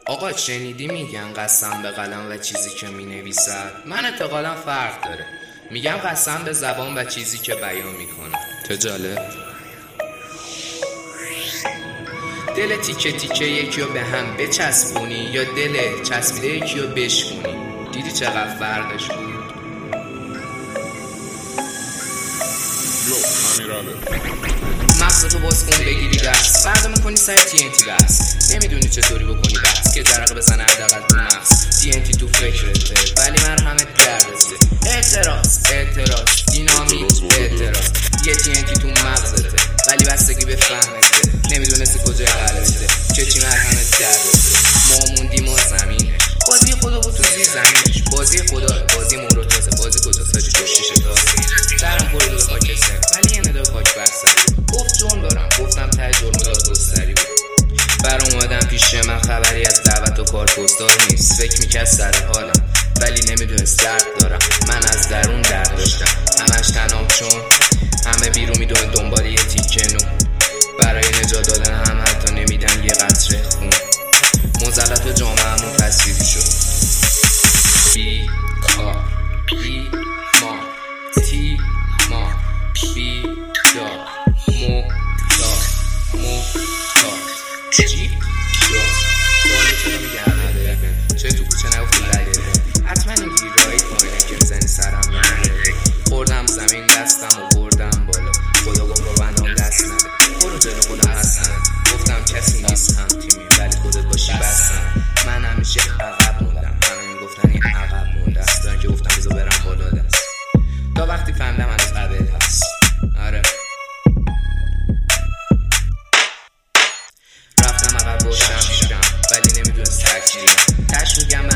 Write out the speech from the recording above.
آقا شنیدی میگن قسم به قلم و چیزی که مینویسد؟ من اعتقادم فرق داره. میگم قسم به زبان و چیزی که بیان میکنه. چه جالب. دل تیکه تیکه یکی رو به هم بچسبونی یا دل چسبیده یکی رو بشکونی. دیدی چقدر فرقش بود؟ مغزتو باز کن بگیری دست، فردا میکنی سر TNT بس. نمیدونی چطوری بکنی بس که جرقه بزنه حداقل تو مغز. TNT تو فکرته ولی مرهمت گردسته. اعتراض دینامیت اعتراض. یه TNT تو مغزته ولی بستگی به فهمته. نمیدونستی کجای قلبته که چی مرهمت گردسته. ما موندیم و زمینه بازی خدا بود تو زیر زمینش. بازی خدا بازی موروتازه. بازی کجاست هاجی تو شیشه تازه. درم پره دو خاکستر ولی یه ندای خاک برسری. گفت جون دارم گفتم ته جرم دادگستری بود. بر اومدم پیش من خبری از دعوت و کار پستال نیست. فکر میکرد سر حالم ولی نمیدونست درد دارم. من از درون درد داشتم همش تنام چون همه بیرون میدون دنبال یه تیکه نون. برای نجات دادن هم حتی نمیدن یه قطره خون. مزلت و جامعه‌مون تصویری شد. بی کار بی ما تی ما بی دار مو دار مو دار جی دار داره چرا میگه همه چه تو کوچه نگفتی لگه حتما اینگیری رایت پایینه که میزنی سرم نگه. خوردم زمین دستم و بردم بالا. خدا گفت با بندام دست نده. برو جلو خودم هستم. گفتم کسی نیست هم تیمی ولی خودت باشی بستم. من همیشه عقب موندم. همه میگفتن این عقب مونده است. دارن که گفتم بذار برم بالا دست تا وقتی فهمیدم هنوز قبل هست. آره رفتم عقب باشم شیرم ولی نمیدونست تکیرم. تش میگم